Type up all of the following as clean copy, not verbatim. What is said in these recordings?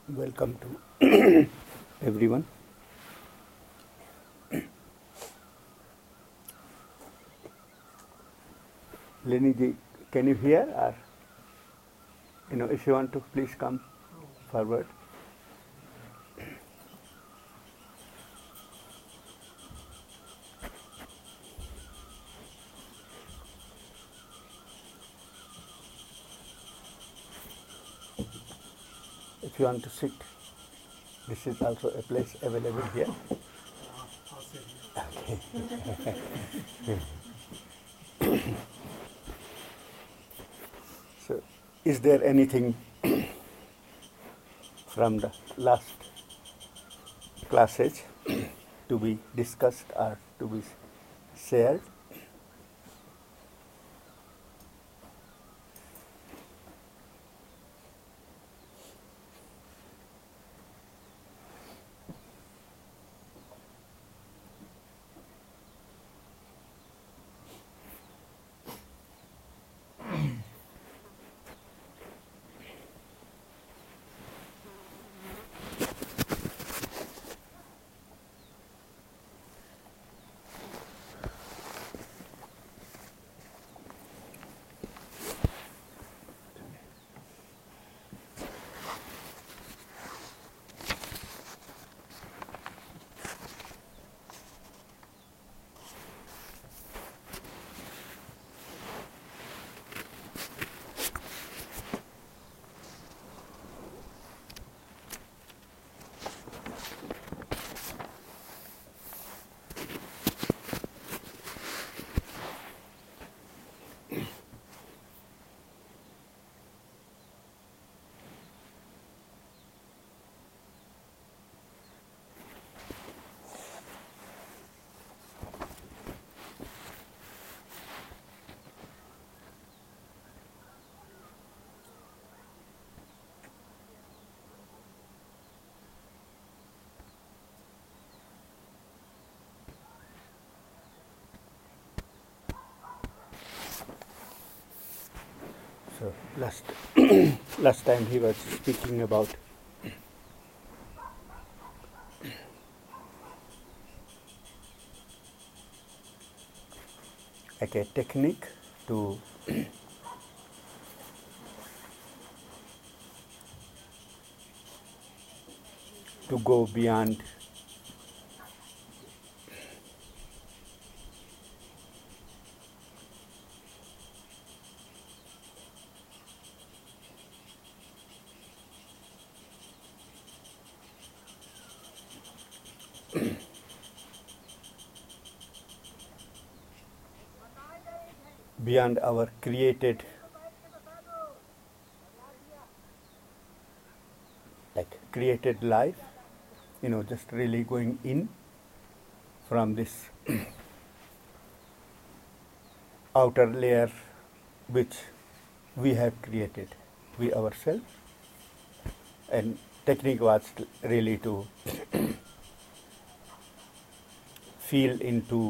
Welcome to everyone. Lenny ji, can you hear? Or if you want to, please come forward. If you want to sit, this is also a place available here. So, is there anything from the last classes to be discussed or to be shared? So last time he was speaking about like a technique to go beyond our created life, just really going in from this outer layer which we have created, we ourselves. And technique was really to feel into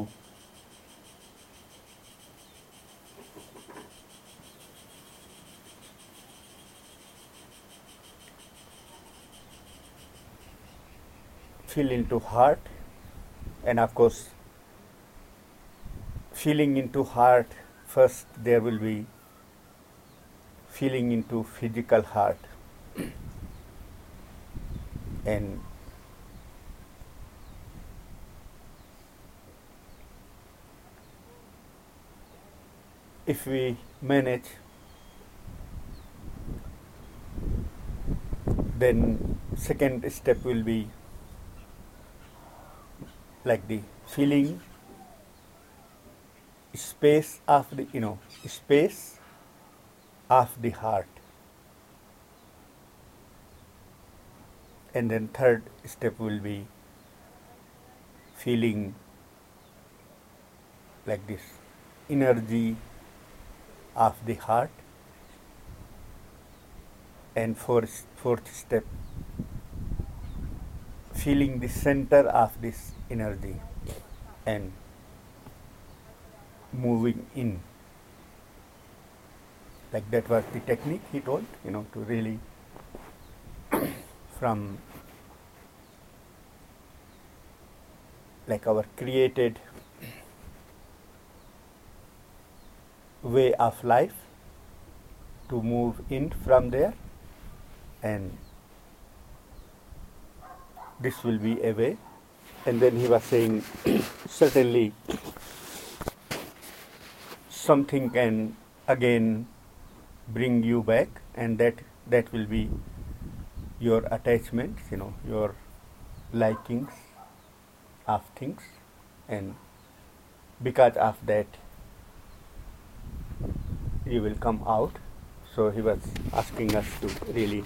heart, and of course feeling into heart first, there will be feeling into physical heart, and if we manage, then second step will be like the feeling space of the space of the heart, and then third step will be feeling like this energy of the heart, and fourth step feeling the center of this energy and moving in. Like that was the technique he told, to really from like our created way of life to move in from there, and this will be a way. And then he was saying certainly something can again bring you back, and that will be your attachments, your likings of things, and because of that you will come out. So he was asking us to really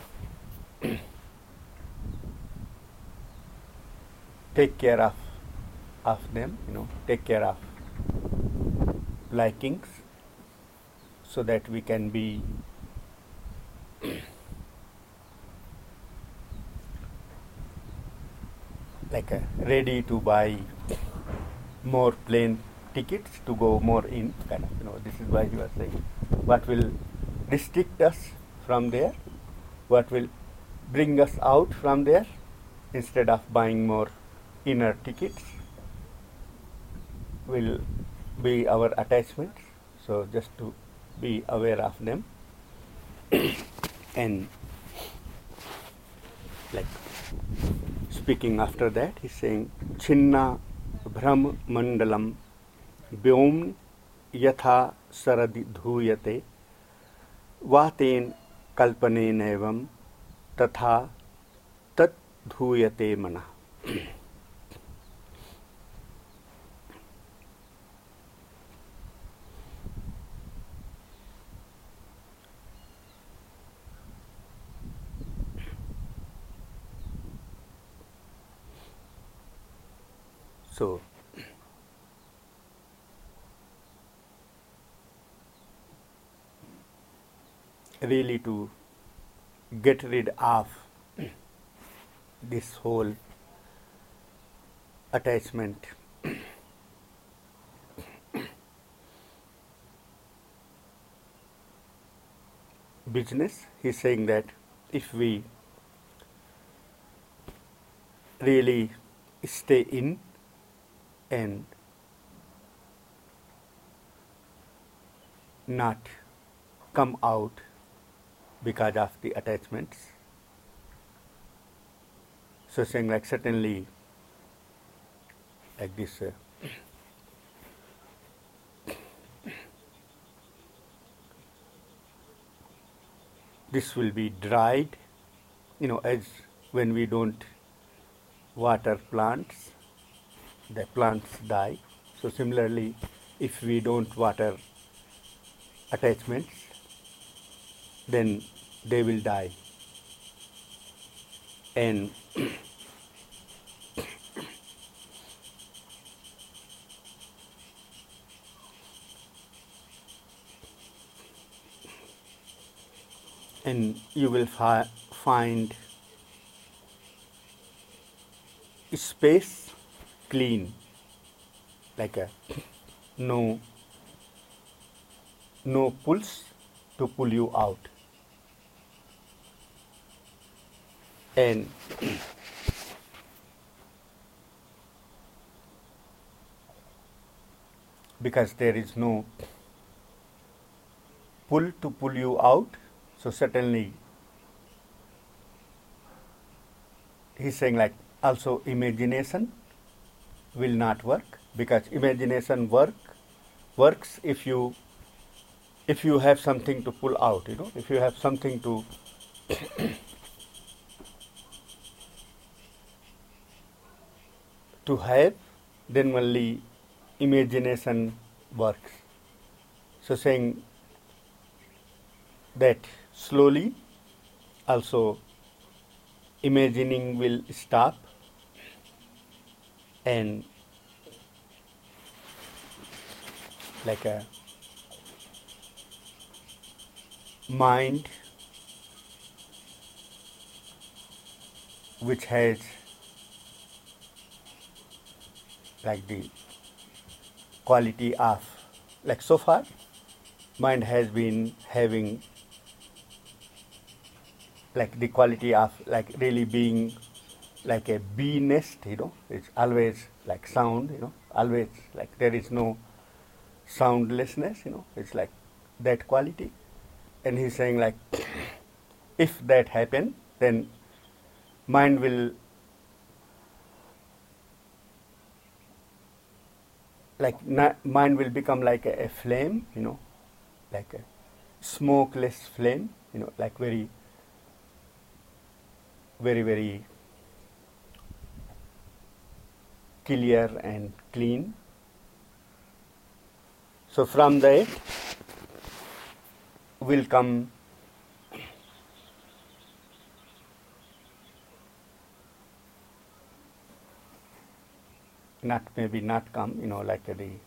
take care of them, take care of likings, so that we can be like ready to buy more plane tickets to go more in, kind of, this is why he was saying what will restrict us from there, what will bring us out from there, instead of buying more inner tickets, will be our attachments. So just to be aware of them. And like speaking after that, he's saying Chinna Brahm Mandalam Vyom Yatha Saradi Dhuyate Vaten Kalpane Nevam Tatha Tat Dhuyate Mana. So really to get rid of this whole attachment business, he's saying that if we really stay in and not come out because of the attachments. So saying like certainly like this this will be dried, as when we don't water plants, the plants die. So similarly, if we don't water attachments, then they will die. And and you will find space clean, like no pulse to pull you out. And because there is no pull to pull you out, so certainly he's saying like also imagination will not work, because imagination works if you have something to pull out, if you have something to to have, then only imagination works. So saying that slowly also imagining will stop, and like a mind which has like the quality of, like so far mind has been having like the quality of like really being like a bee nest, it's always like sound, always like there is no soundlessness, it's like that quality. And he's saying like if that happen, then mind will mind will become like a flame, like a smokeless flame, like very, very, very clear and clean. So from that will come not come, like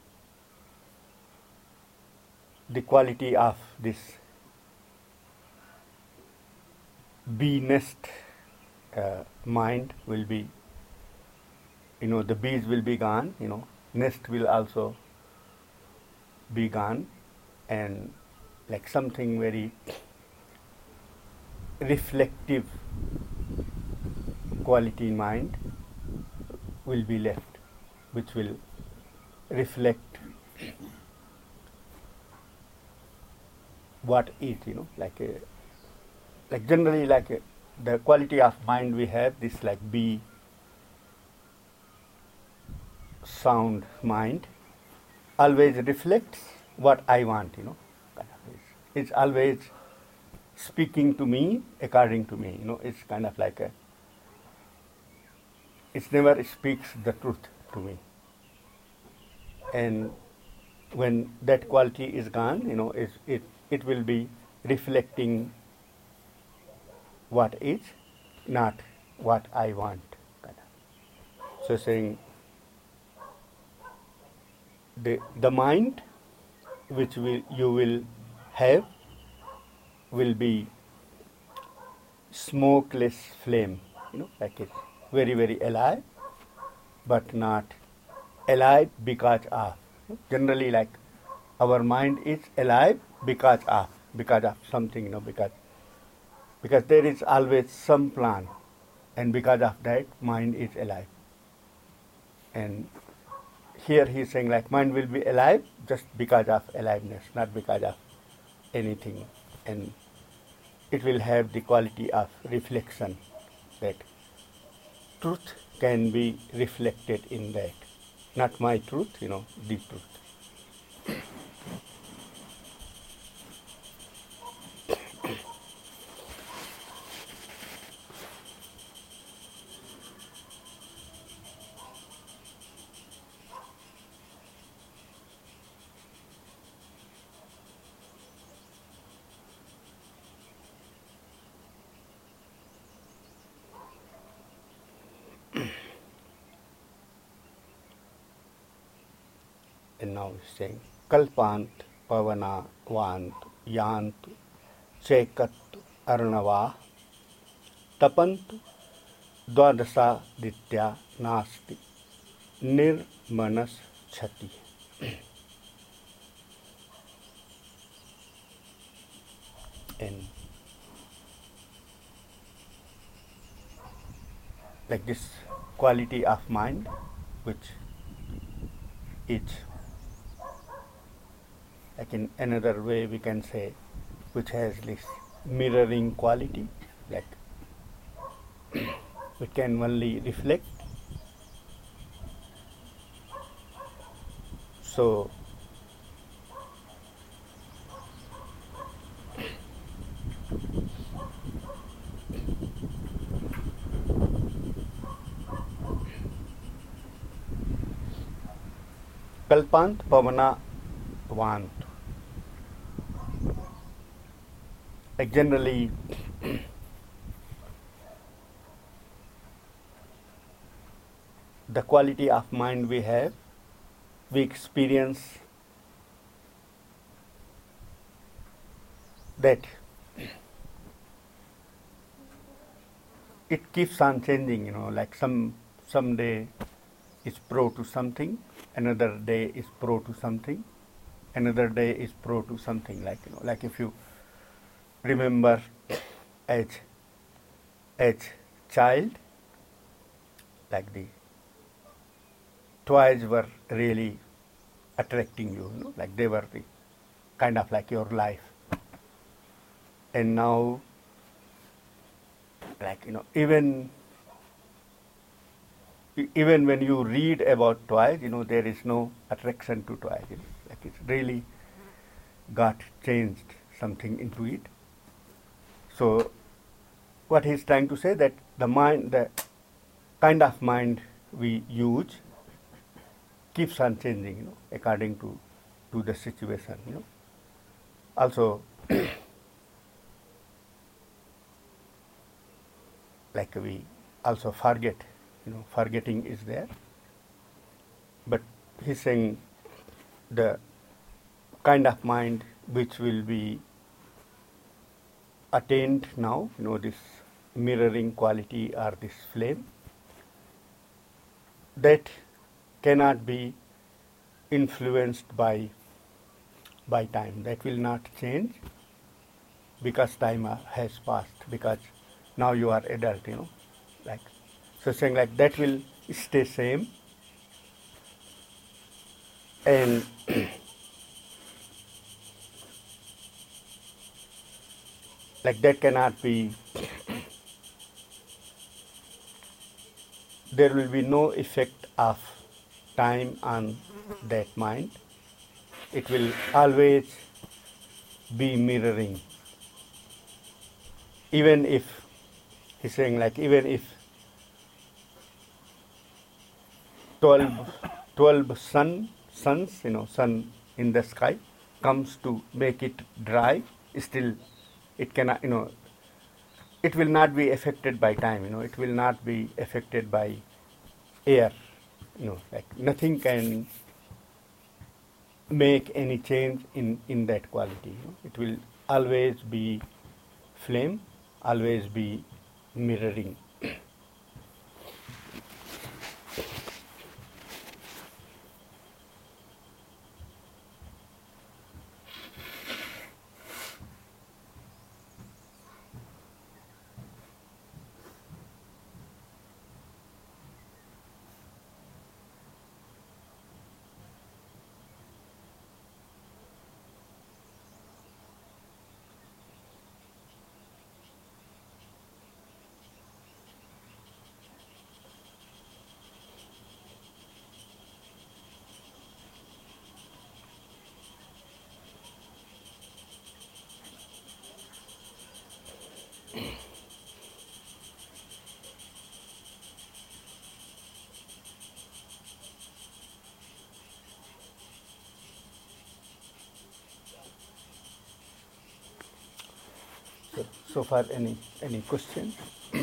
the quality of this bee nest mind will be, the bees will be gone, nest will also be gone, and like something very reflective quality mind will be left, which will reflect what is, like generally the quality of mind we have, this like bee sound mind always reflects what I want, it's always speaking to me according to me, it's kind of like it never speaks the truth to me. And when that quality is gone, it will be reflecting what is, not what I want. So saying the mind which you will have will be smokeless flame, like it's very, very alive, but not alive because of. Generally, like our mind is alive because of something, because there is always some plan, and because of that, mind is alive. And here he is saying like mind will be alive just because of aliveness, not because of anything, and it will have the quality of reflection, that truth can be reflected in that, not my truth, the truth. And now he's saying kalpant pavana vant yantu chekat arnava tapantu dwadasa ditya nasti nirmanas chati. And like this quality of mind, which is like in another way we can say, which has this mirroring quality, like we can only reflect. So kalpant pavana vant, like generally the quality of mind we have, we experience that it keeps on changing, like some day is pro to something, another day is pro to something, another day is pro to something, like if you remember as as child, like the toys were really attracting you, like they were the kind of like your life. And now, like, even when you read about toys, there is no attraction to toys. Like it's really got changed something into it. So what he's trying to say that the kind of mind we use keeps on changing, according to the situation, Also, like we also forget, forgetting is there. But he's saying the kind of mind which will be attained now, this mirroring quality or this flame, that cannot be influenced by time. That will not change because time has passed, because now you are adult, like, so saying like that will stay same. And like that cannot be, there will be no effect of time on that mind. It will always be mirroring. Even if, he's saying like, even if 12 suns, sun in the sky comes to make it dry, still it cannot, it will not be affected by time, it will not be affected by air, like nothing can make any change in that quality. It will always be flame, always be mirroring. So far, any questions?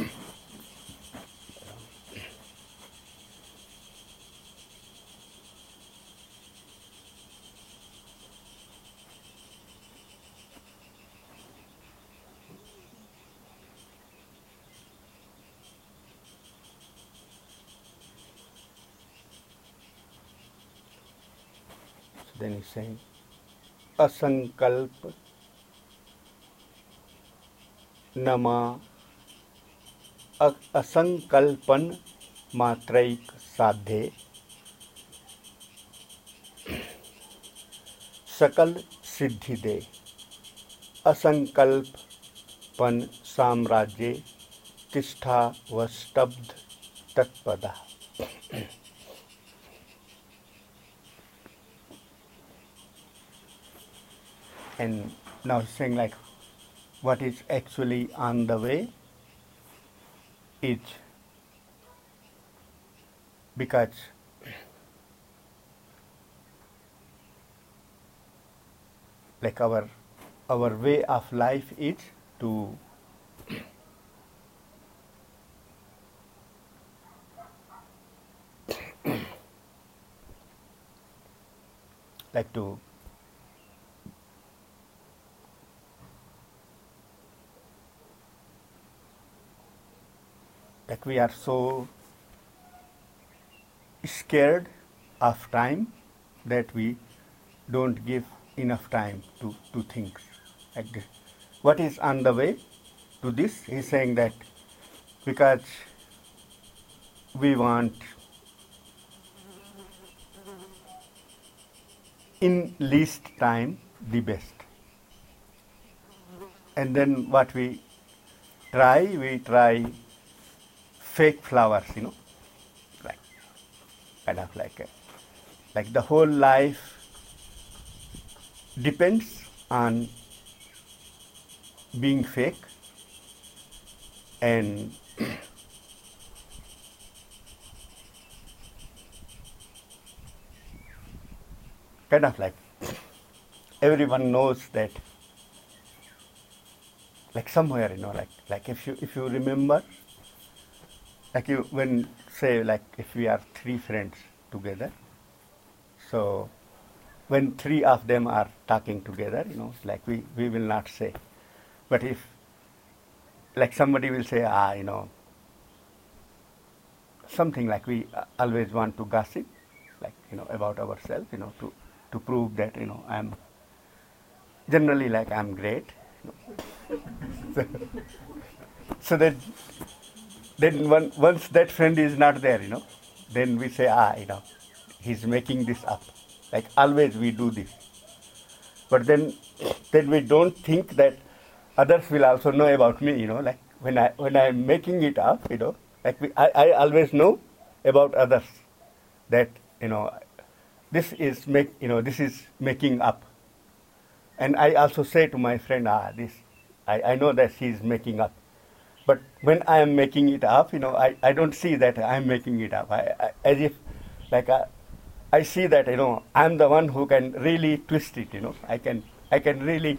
So then he's saying, asankalp नमा असंकल्पन मात्रैक साध्ये सकल सिद्धि दे असंकल्पन साम्राज्य तिष्ठा व स्तब्ध तत्पदा. And now he's saying like what is actually on the way is because like our way of life is to like to like we are so scared of time that we don't give enough time to things like this. What is on the way to this? He's saying that because we want in least time the best. And then what we try fake flowers, like kind of like the whole life depends on being fake, and kind of like everyone knows that, like somewhere, like if you remember, like you when say like if we are three friends together, so when three of them are talking together, like we will not say, but if like somebody will say, something like we always want to gossip, like about ourselves, to prove that I'm generally like I'm great. So that then once that friend is not there, then we say, he's making this up. Like always we do this. But then we don't think that others will also know about me, like when I'm making it up, like I always know about others that, this is making up. And I also say to my friend, I know that she is making up. But when I am making it up, I don't see that I am making it up. As if, like, I see that, I'm the one who can really twist it, I can really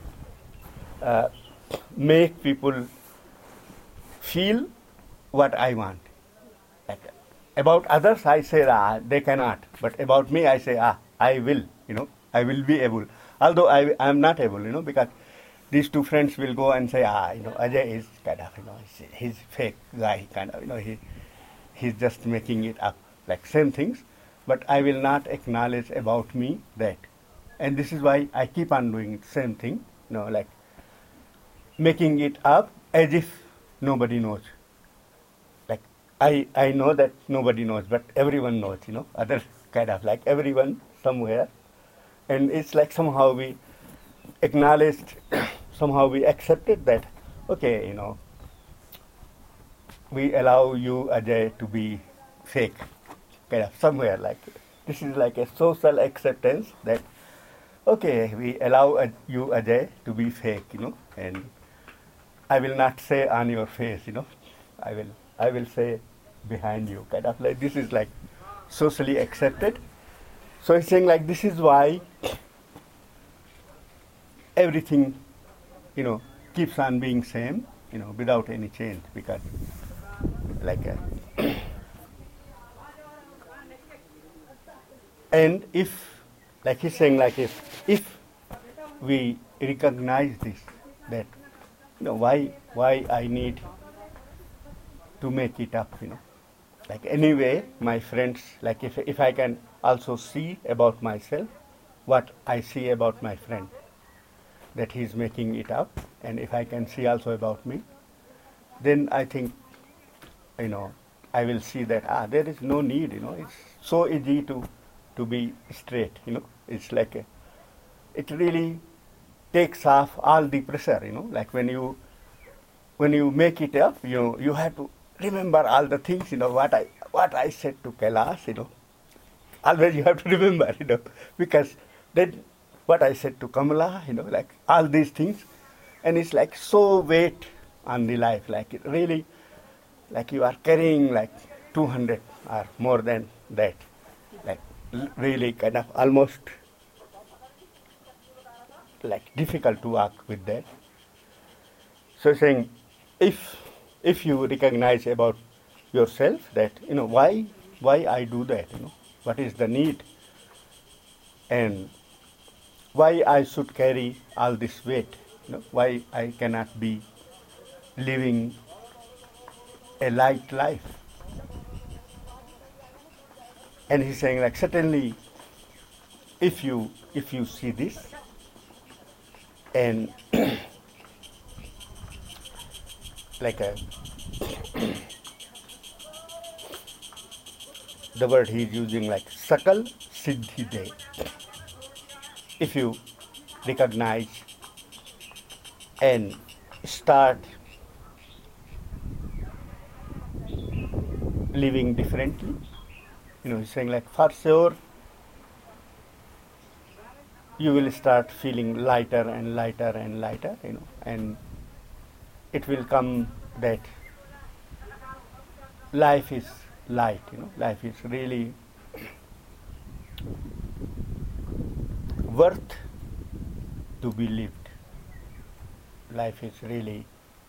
make people feel what I want. Like, about others, I say, they cannot. But about me, I say, I will, I will be able. Although I am not able, because these two friends will go and say, Ajay is kind of, he's fake guy, kind of, he's just making it up, like same things. But I will not acknowledge about me that. And this is why I keep on doing the same thing, like making it up as if nobody knows. Like I know that nobody knows, but everyone knows, other kind of like everyone somewhere. And it's like somehow we acknowledged, somehow we accepted that, okay, we allow you, Ajay, to be fake, kind of somewhere like this is like a social acceptance that, okay, we allow you, Ajay, to be fake, and I will not say on your face, I will say behind you, kind of like this is like socially accepted. So he's saying like this is why everything, keeps on being same, without any change, because like and if, like he's saying, like if we recognize this, that why I need to make it up, like anyway my friends, like if I can also see about myself what I see about my friend, that he's making it up, and if I can see also about me, then I think, I will see that there is no need, it's so easy to be straight, it's like it really takes off all the pressure, like when you make it up, you have to remember all the things, what I said to Kailash, always you have to remember, because then what I said to Kamala, like all these things, and it's like so weight on the life, like it really, like you are carrying like 200 or more than that, like really kind of almost like difficult to work with that. So saying, if you recognize about yourself that, why I do that, what is the need, and why I should carry all this weight, why I cannot be living a light life. And he's saying like certainly if you see this, and like the word he is using like Sakal Siddhi De. If you recognize and start living differently, he's saying like for sure you will start feeling lighter and lighter and lighter, and it will come that life is light, life is really worth to be lived. Life is really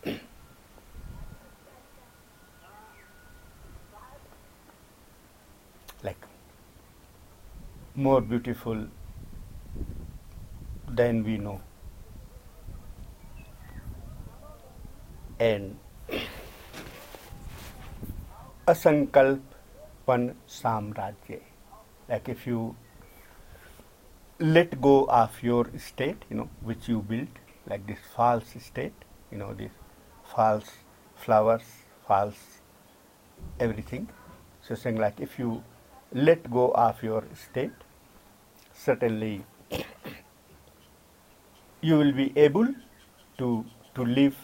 like more beautiful than we know. And asankalp pan samrajya, like if you let go of your state, which you built, like this false state, this false flowers, false everything. So saying like if you let go of your state, certainly you will be able to live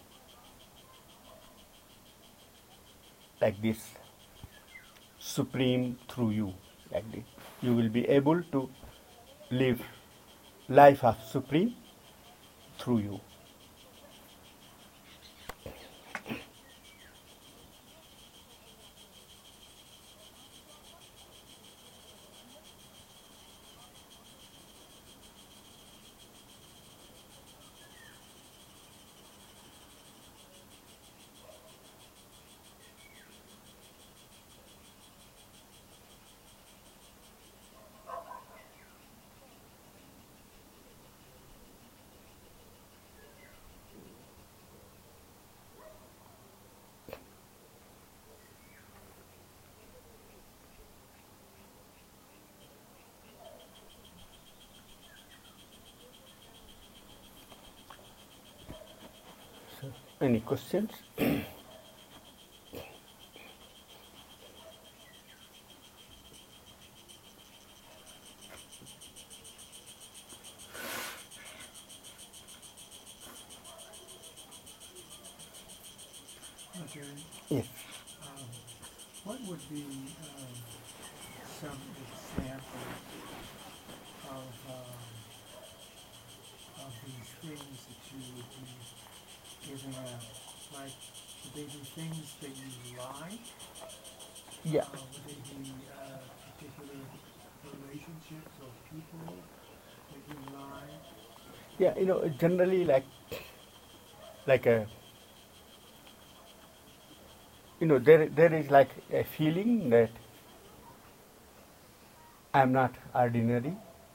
like this supreme through you, like this. You will be able to live life of supreme through you. So, any questions? Okay. Yes. What would be some examples of these things that you would be giving up? Like, would they be things that you like? Yeah. Would they be particular relationships or people that you like? Yeah, generally like a there is like a feeling that I'm not ordinary.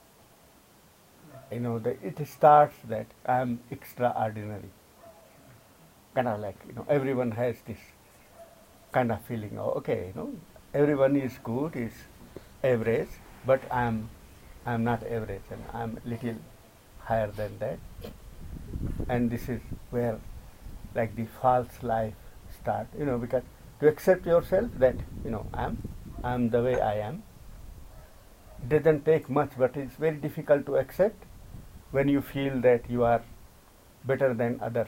That it starts that I'm extraordinary. Kind of like everyone has this kind of feeling. Oh, okay, everyone is good, is average, but I'm not average, and I'm little higher than that. And this is where like the false life start. Because to accept yourself that I'm the way I am. It doesn't take much, but it's very difficult to accept when you feel that you are better than others.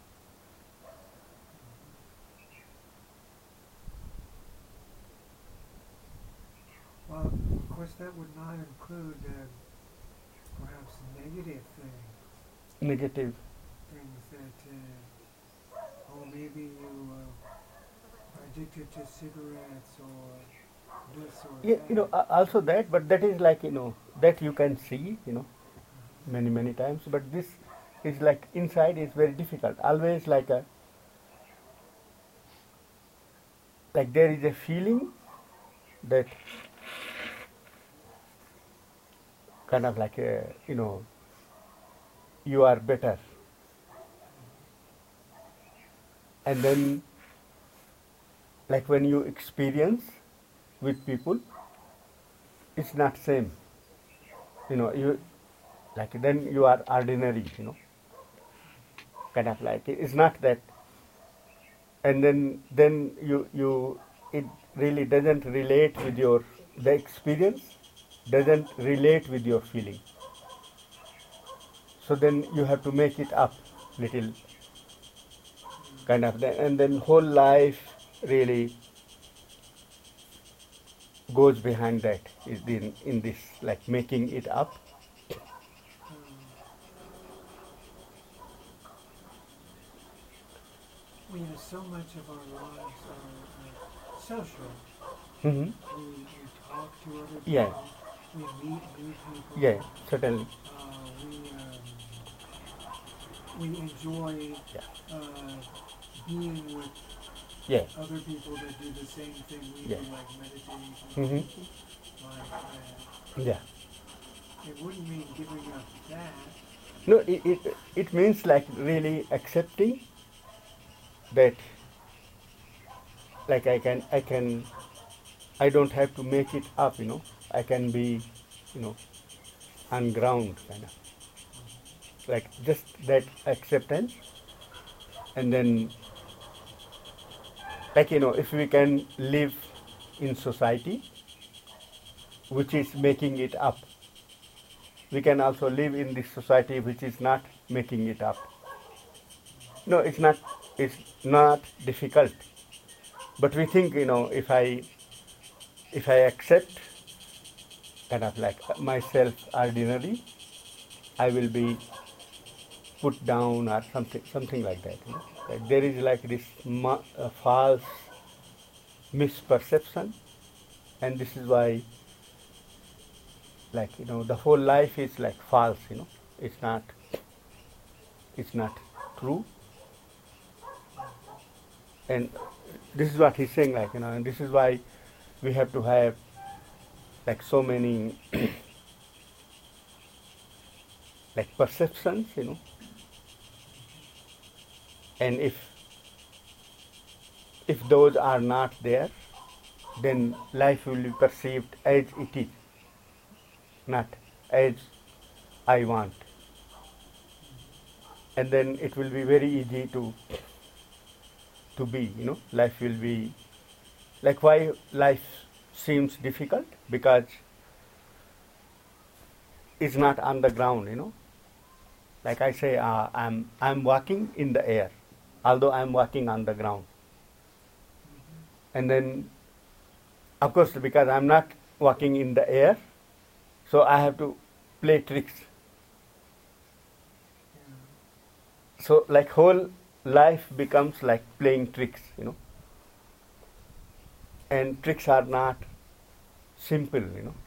Well, of course, that would not include perhaps negative Negative. things that, maybe you are addicted to cigarettes or this or Yeah, that. also that, but that is like that you can see, many times. But this is like inside is very difficult. Always like there is a feeling that kind of like you are better, and then like when you experience with people, it's not same. You like then you are ordinary. Kind of like it's not that, and then you really doesn't relate with the experience doesn't relate with your feeling. So then you have to make it up little kind of, and then whole life really goes behind that is in this like making it up. So much of our lives are social. Mm-hmm. We talk to other people. Yeah. We meet new people. Yeah, certainly. We enjoy being with other people that do the same thing we do, like meditation. Mm-hmm. Like that. Yeah. It wouldn't mean giving up that. No, it means like really accepting that like I don't have to make it up, I can be, on ground kind of. Like just that acceptance, and then like if we can live in society which is making it up, we can also live in this society which is not making it up. No, it's not difficult, but we think if I accept kind of like myself ordinary, I will be put down or something like that. Like there is like this false misperception, and this is why like the whole life is like false. It's not true, and this is what he's saying, like and this is why we have to have like so many like perceptions, and if those are not there, then life will be perceived as it is, not as I want, and then it will be very easy to be, life will be like, why life seems difficult, because it's not on the ground, like I say, I'm walking in the air, although I'm walking on the ground, and then of course because I'm not walking in the air, so I have to play tricks. So like whole life becomes like playing tricks, and tricks are not simple,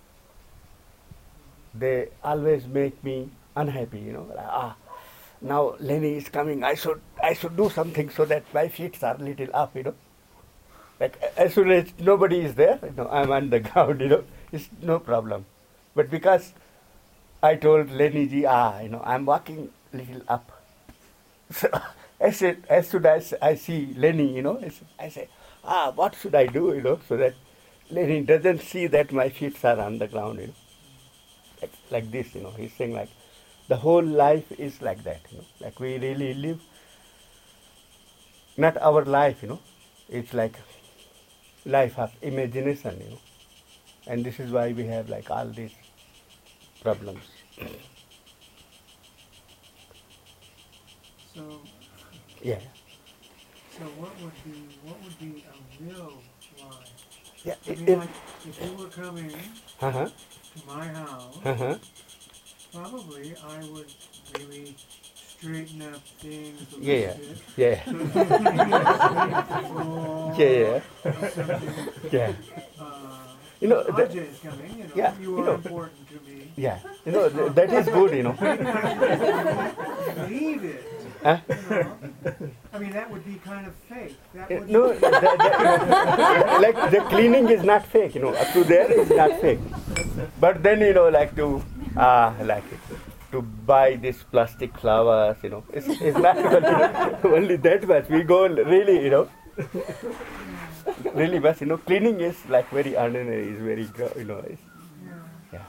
they always make me unhappy, like, now Lenny is coming, I should do something so that my feet are little up, like as soon as nobody is there, I'm on the ground, it's no problem. But because I told Lenny ji, I'm walking little up, so I said, as soon as I see Lenny, I say, what should I do, so that Lenny doesn't see that my feet are on the ground, like this, he's saying like the whole life is like that, like we really live not our life, it's like life of imagination, and this is why we have like all these problems. So yeah. So what would be a real life? Yeah. I mean, like if you were coming Uh-huh. to my house, Uh-huh. probably I would really straighten up things a Yeah. little bit. Yeah. So Yeah. Yeah. Ajay is coming, yeah, you are important to me. Yeah. That is good, Believe it. Huh? I mean, that would be kind of fake. That would No, like the cleaning is not fake, up to there is not fake. But then, like to buy these plastic flowers, it's not only that much. We go really, really much, cleaning is like very ordinary, is very, it's, yeah.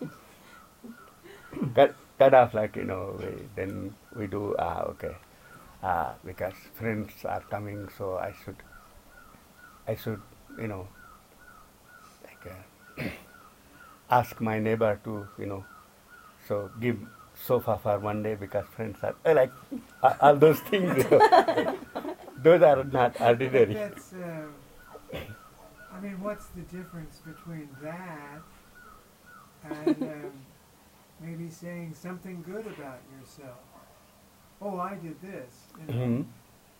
Kind of like, then we do, okay. because friends are coming, so I should, you know, like ask my neighbor to, so give sofa for one day because friends are like all those things. Those are not I think ordinary. that's, I mean, what's the difference between that and maybe saying something good about yourself? Oh, I did this, you know. Mhm.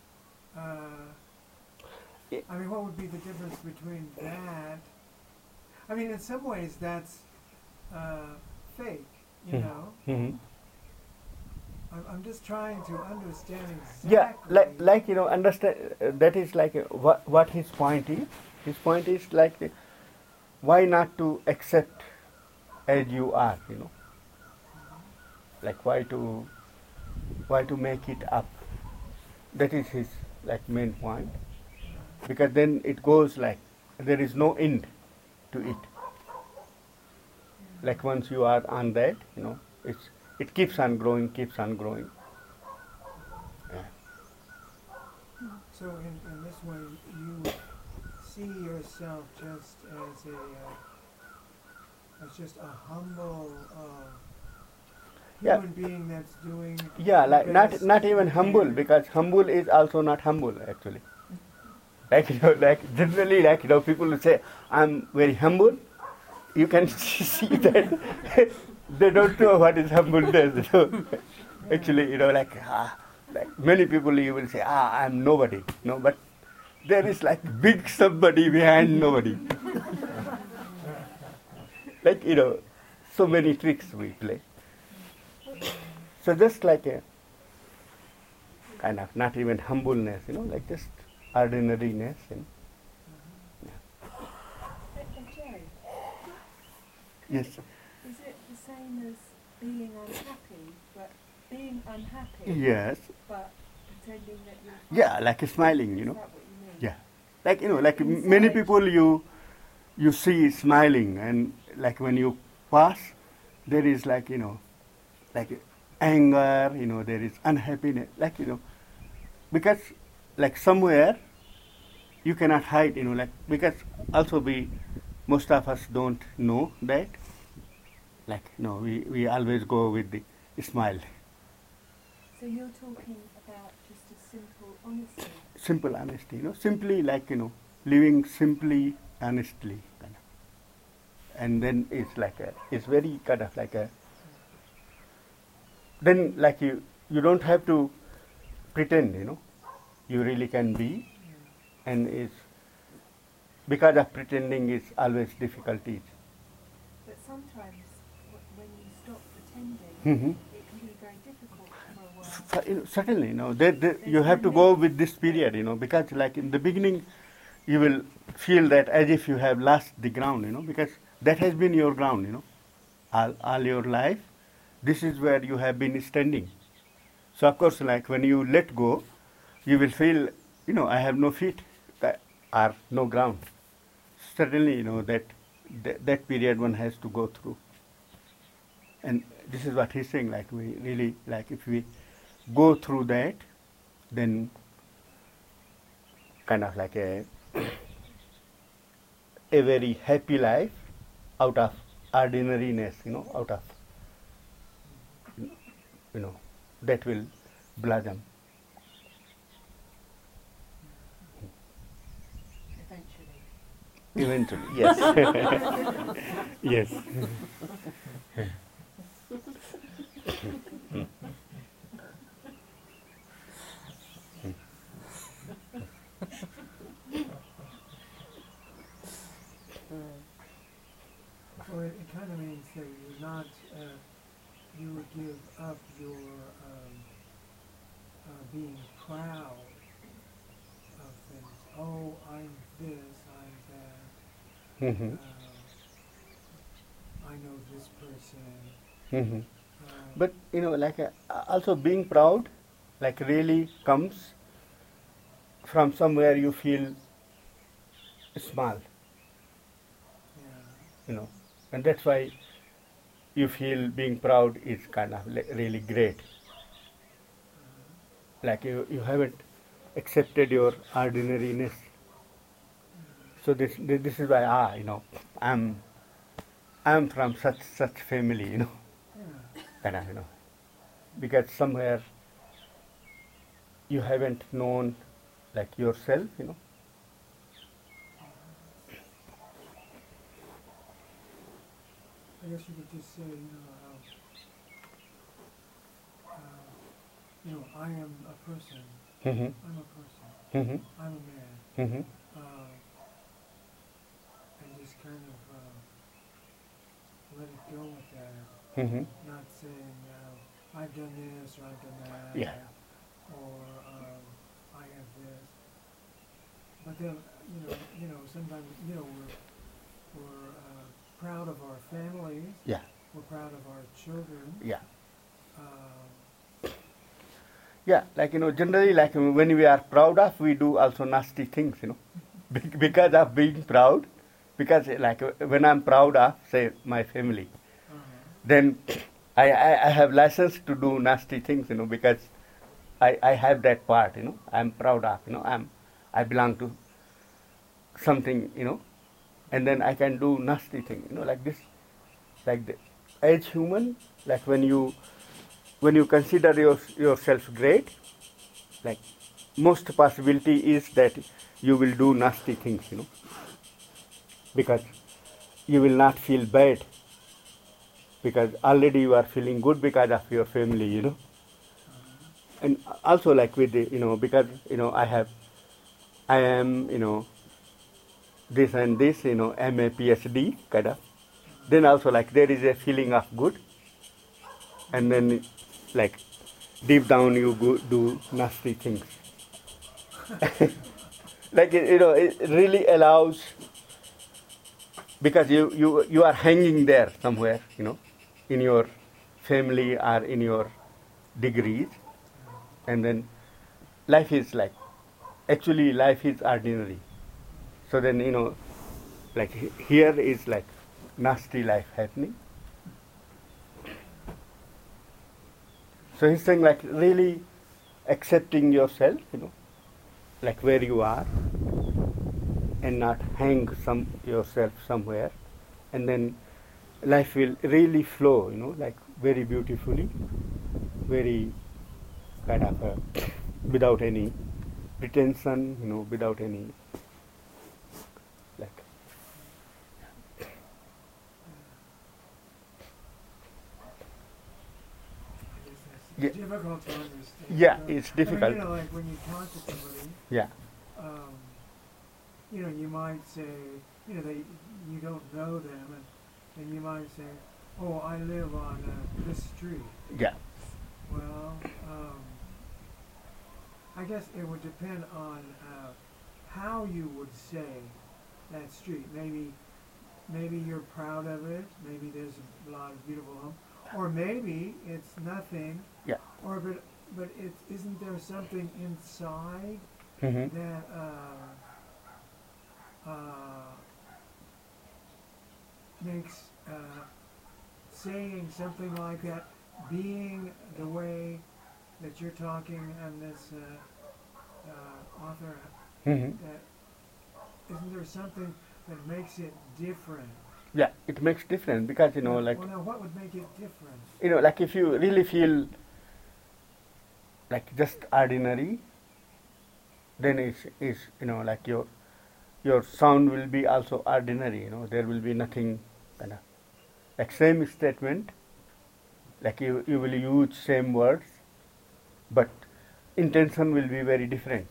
I mean, what would be the difference between that? I mean, in some ways, that's fake, you know. Mhm. I'm just trying to understand exactly. Yeah, like understand that is like what his point is. His point is like why not to accept as you are, like why to make it up. That is his like main point, because then it goes like there is no end to it. Like once you are on that, it keeps on growing, keeps on growing. Yeah. So in this way, you see yourself just as just a humble Yeah. human being that's doing. Yeah, the like best not even he humble, can. because humble is also not humble actually. Like like generally, like people will say I'm very humble. You can see that they don't know what is humbleness. Actually, like many people you will say I'm nobody. No, but there is like big somebody behind nobody. Like so many tricks we play. So just like a kind of not even humbleness, like just ordinariness. Joe, Yes. is it the same as being unhappy, but being unhappy, Yes. but pretending that you're fine? Yeah, like smiling, Is that what you mean? Yeah. Like like Inside. many people you see smiling, and like when you pass, there is like like anger, there is unhappiness, like because like somewhere you cannot hide, like because also most of us don't know that, like we always go with the smile, So you're talking about just a simple honesty. simple honesty, simply like living simply honestly kind of. And then it's very kind of like then like you don't have to pretend, you really can be. And is because of pretending is always difficulties. But sometimes when you stop pretending, Mm-hmm. it can be very difficult for a while. Certainly, you have to go with this period, because like in the beginning, you will feel that as if you have lost the ground, because that has been your ground, all your life. This is where you have been standing. So of course, like when you let go, you will feel, I have no feet or no ground. Certainly, that period one has to go through. And this is what he's saying, like we really, like if we go through that, then kind of like a very happy life out of ordinariness, out of, that will blossom. Eventually. Eventually, yes. Yes. So it kind of means that you're not, you would give up your being proud of things. Oh, I'm this, I'm that. Mm-hmm. I know this person. Mm-hmm. But like also being proud, like really comes from somewhere you feel small, Yeah. and that's why you feel being proud is kind of really great. like you haven't accepted your ordinariness. So this is why I'm from such family, Yeah. and because somewhere you haven't known like yourself. I guess you could just say, I am a person. Mm-hmm. I'm a person. Mm-hmm. I'm a man. Mm-hmm. And just kind of let it go with that. Mm-hmm. Not saying, I've done this or I've done that. Yeah. Or I have this. But then, sometimes, we're proud of our families. Yeah. We're proud of our children. Yeah. Um, Yeah, like generally, like when we are proud of, we do also nasty things, because of being proud. Because like when I'm proud of, say, my family, then I have license to do nasty things, because I have that part, I'm proud of, I belong to something, and then I can do nasty thing, like this, as human, like when you consider yourself great, like most possibility is that you will do nasty things, because you will not feel bad, because already you are feeling good because of your family, and also like with the, because I am this and this, MA PhD kind of, then also like there is a feeling of good, and then like deep down you go do nasty things. Like it really allows, because you are hanging there somewhere, in your family or in your degrees, and then life is like, actually life is ordinary. So then like here is like nasty life happening. So he's saying like really accepting yourself, like where you are, and not hang yourself somewhere, and then life will really flow, like very beautifully, very kind of without any pretension, without any like. Yeah. difficult to understand. Yeah, it's difficult. I mean, like when you talk to somebody, Yeah. You might say, they, you don't know them, and you might say, oh, I live on this street. Yeah. Well, I guess it would depend on how you would say that street. Maybe you're proud of it. Maybe there's a lot of beautiful homes, or maybe it's nothing. Yeah. Or but isn't there something inside Mm-hmm. that makes saying something like that, being the way that you're talking and this author, Mm-hmm. that isn't there something that makes it different? Yeah, it makes difference because like Well, now what would make it different? like if you really feel like just ordinary, then it's like your sound will be also ordinary. There will be nothing kind of like same statement, like you will use same words, but intention will be very different.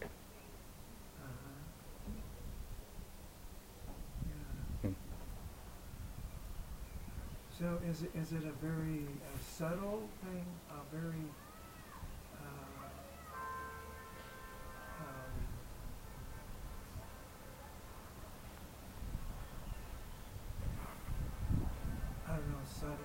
Yeah. So is it a very subtle thing? A very I don't know, subtle.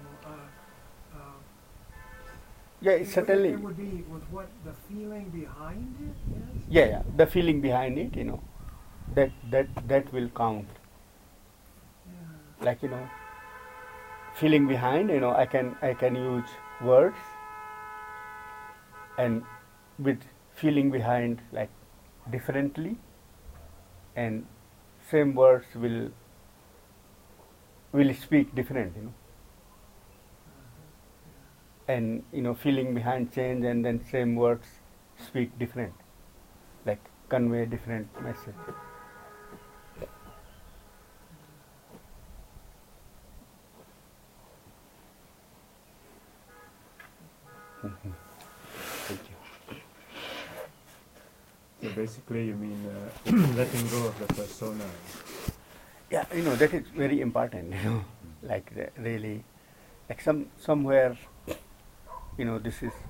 Yeah, it's certainly. It would be with what the feeling behind it is. Yeah, the feeling behind it, that will count. Yeah. Like feeling behind, I can use words, and with feeling behind like differently, and same words will speak different, and feeling behind change, and then same words speak different, like convey different message. Thank you. So basically, you mean letting go of the persona. Yeah, that is very important. Like really, like somewhere, this is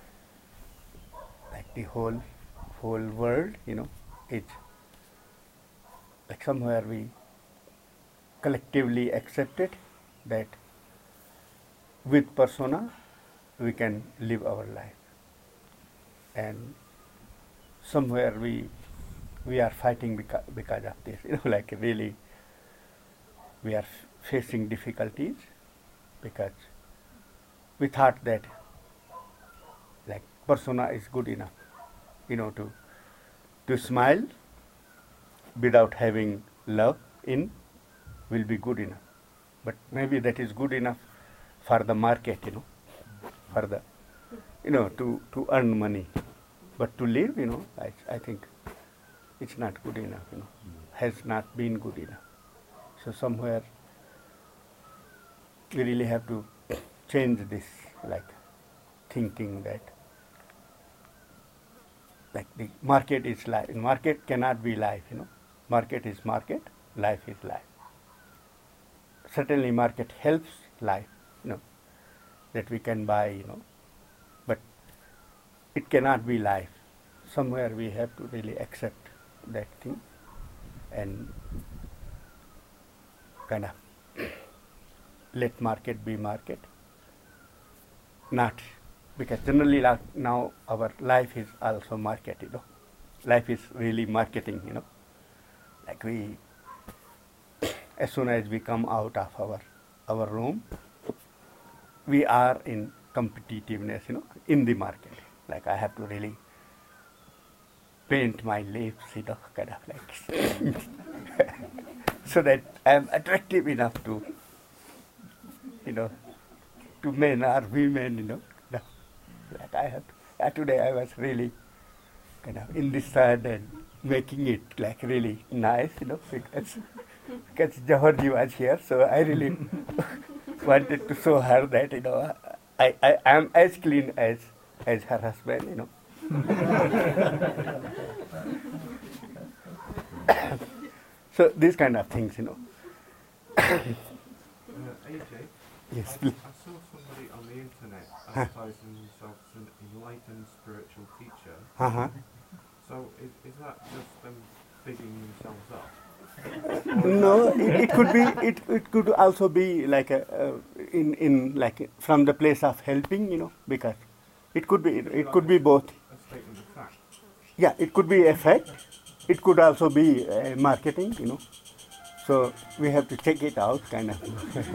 like the whole world. It's like somewhere we collectively accepted that with persona we can live our life, and somewhere we are fighting because of this. Like really we are facing difficulties because we thought that like persona is good enough, to smile without having love in will be good enough. But maybe that is good enough for the market, for the, to earn money. But to live, I think it's not good enough, has not been good enough. So somewhere we really have to change this, like thinking that like the market is life. Market cannot be life, Market is market, life is life. Certainly market helps life, that we can buy, but it cannot be life. Somewhere we have to really accept that thing and kind of let market be market. Not because generally now our life is also market, Life is really marketing, Like we, as soon as we come out of our room, we are in competitiveness, in the market. Like I have to really paint my lips, kind of like so that I am attractive enough to, to men or women, No. Like I have today I was really kind of in this side and making it like really nice, because Jahodji was here, so I really wanted to show her that, I am as clean as her husband, So these kind of things, AJ, Yes, I please. saw somebody on the internet advertising themselves as an enlightened spiritual teacher. Uh-huh. So is that just them bigging themselves up? No, it could be. It could also be like in like from the place of helping, because it could be. It could be both. A statement of fact. Yeah, it could be a fact. It could also be marketing, So we have to take it out, kind of.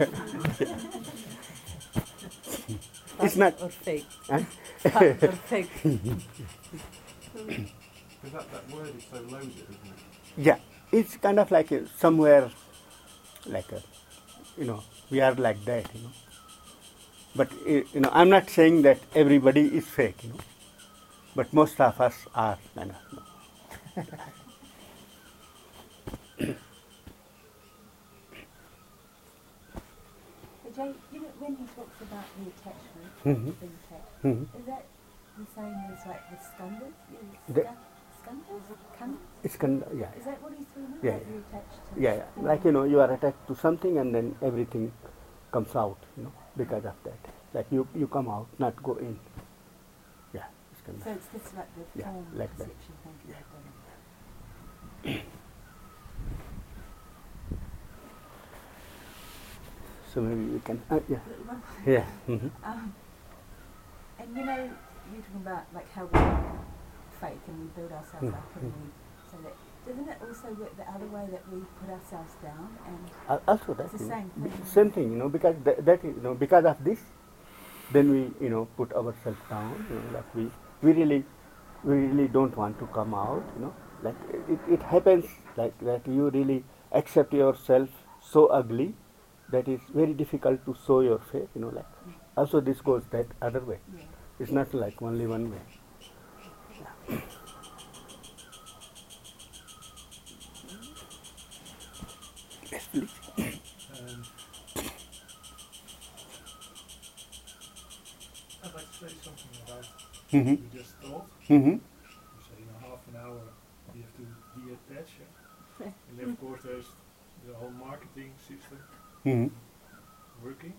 It's not. Or fake. Huh? Fact or fake. Because that word is so loaded, isn't it? Yeah, it's kind of like somewhere, like we are like that, But I'm not saying that everybody is fake, But most of us are kind of. Jay, when he talks about the attachment, Mhm. being attached, Mhm. is that the same as like the skandhas? The- Skandhas? It's kind of, yeah. Is that what he's talking about? Yeah, Like yeah. you're attached to Yeah, like you are attached to something, and then everything comes out, because of that. Like you come out, not go in. Yeah, it's kind So of. it's just like the Yeah, form like that. perception thing. Yeah. So maybe we can. Yeah, yeah. Mm-hmm. And you're talking about like how we're fake and we build ourselves up and we so that doesn't it also work the other way that we put ourselves down and Also that it's the same thing. same thing, because that is, because of this, then we put ourselves down, like we really we really don't want to come out, like it happens like that you really accept yourself so ugly that it's very difficult to show your face, like also this goes that other way. Yeah. It's not like only one way. Yes, please. Um, I'd like to say something about Mm-hmm. you just thought. Mm-hmm. You say in a half an hour you have to detach. And then of course there's the whole marketing system Mm-hmm. working.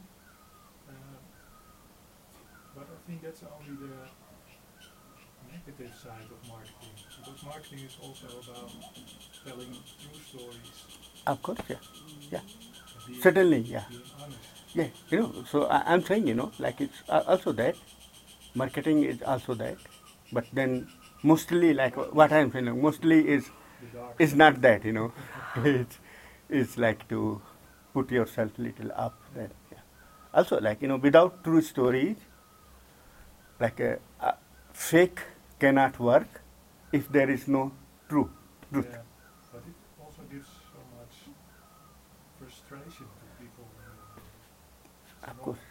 But I think that's only the negative side of marketing. Because marketing is also about telling true stories. Of course, yeah. Yeah. And being, Certainly, yeah. being honest. Yeah, so I'm saying, like it's also that, marketing is also that, but then mostly like what I'm saying, mostly is The dark is side. not that, it's like to put yourself little up there. Yeah. Also like, without true stories, like a fake cannot work if there is no truth. Yeah, but it also gives so much frustration to people. Of course.